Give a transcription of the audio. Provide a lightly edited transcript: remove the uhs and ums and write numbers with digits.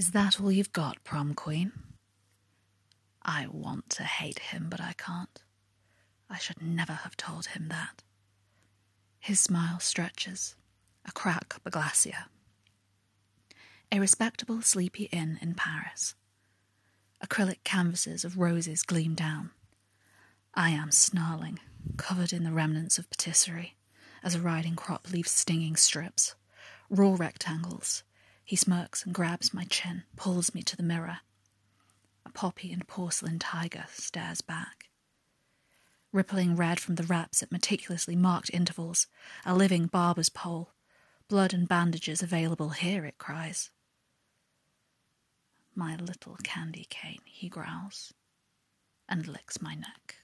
Is that all you've got, prom queen? I want to hate him, but I can't. I should never have told him that. His smile stretches, a crack up a glacier. A respectable sleepy inn in Paris. Acrylic canvases of roses gleam down. I am snarling, covered in the remnants of patisserie, as a riding crop leaves stinging strips. Raw rectangles. He smirks and grabs my chin, pulls me to the mirror. A poppy and porcelain tiger stares back. Rippling red from the wraps at meticulously marked intervals, a living barber's pole. Blood and bandages available here, it cries. My little candy cane, he growls, and licks my neck.